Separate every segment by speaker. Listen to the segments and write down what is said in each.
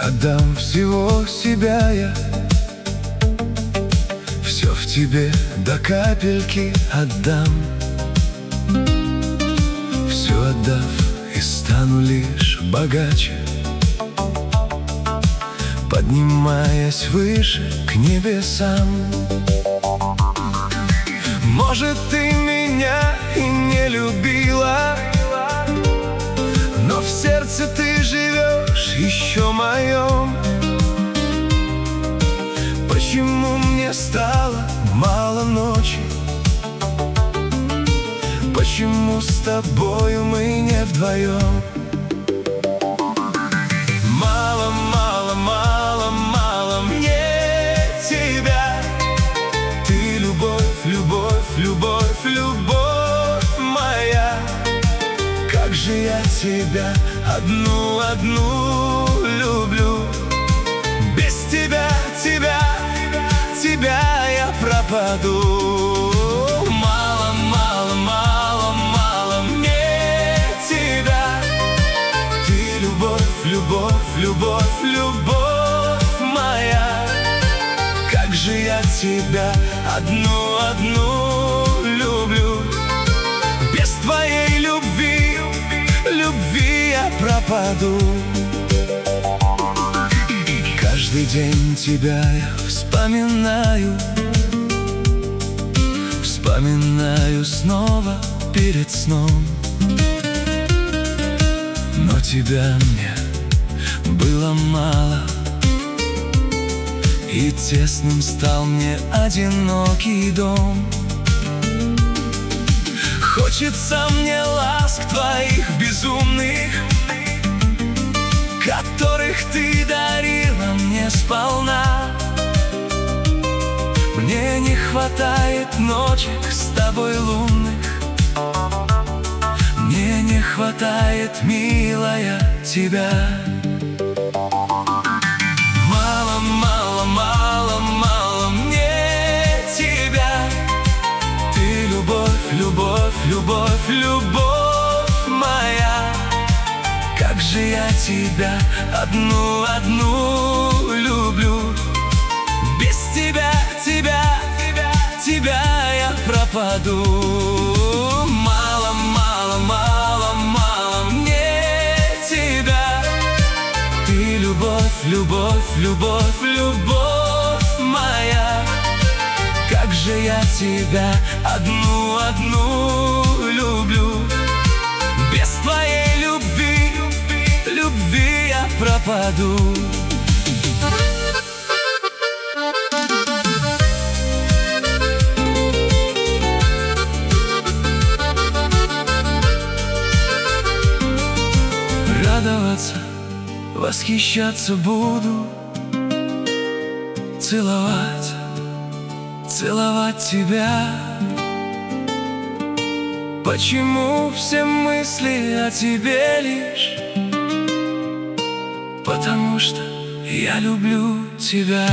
Speaker 1: Отдам всего себя я, все в тебе до капельки отдам. Все отдав, и стану лишь богаче, поднимаясь выше к небесам. Может, ты меня и не любила, но в сердце ты живешь еще моем. Почему мне стало мало ночи? Почему с тобою мы не вдвоем? Мало, мало, мало, мало мне тебя. Ты любовь, любовь, любовь, любовь моя. Как же я тебя одну, одну люблю. Без тебя, тебя, тебя я пропаду. Мало, мало, мало, мало мне тебя. Ты любовь, любовь, любовь, любовь моя. Как же я тебя одну, одну люблю. Без твоей любви, любви я пропаду. Каждый день тебя я вспоминаю, вспоминаю снова перед сном. Но тебя мне было мало, и тесным стал мне одинокий дом. Хочется мне ласк твоих безумных, которых ты дарила мне сполна. Мне не хватает ночек с тобой лунных, мне не хватает, милая, тебя. Мало, мало, мало, мало мне тебя. Ты любовь, любовь, любовь, любовь моя. Как же я тебя одну, одну люблю. Без тебя, тебя, тебя, тебя я пропаду. Мало, мало, мало, мало мне тебя. Ты любовь, любовь, любовь, любовь моя. Как же я тебя одну, одну люблю. Без твоей любви, любви я пропаду. Радоваться, восхищаться буду, целовать, целовать тебя. Почему все мысли о тебе лишь? Потому что я люблю тебя.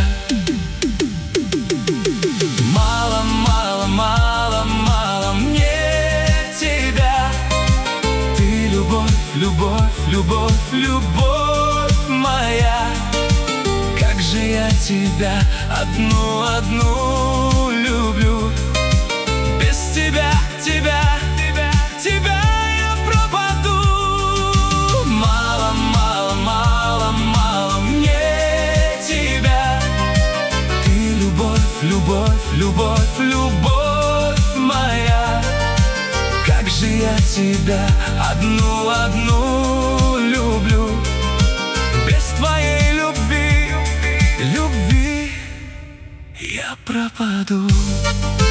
Speaker 1: Мало, мало, мало, мало мне тебя. Ты любовь, любовь, любовь, любовь моя. Как же я тебя одну, одну люблю. Без тебя, тебя, тебя, тебя я пропаду. Мало, мало, мало, мало мне тебя. Ты любовь, любовь, любовь, любовь моя. Как же я тебя одну, одну люблю. Без твоей любви, любви я пропаду.